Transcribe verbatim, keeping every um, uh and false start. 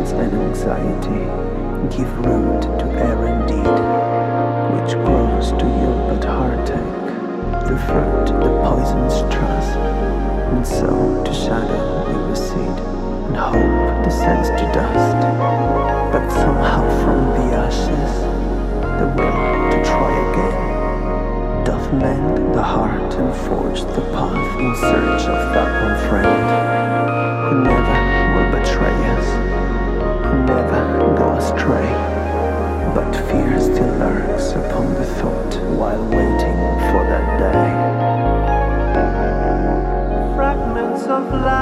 patience and anxiety give root to errant deed, which grows to yield but heartache, the fruit the poison's trust, and so to shadow we recede, and hope descends to dust. But somehow from the ashes, the will to try again doth mend the heart and forge the path in search of that one friend who never will betray us, who never go astray, but fear still lurks upon the thought while waiting for that day. Fragments of life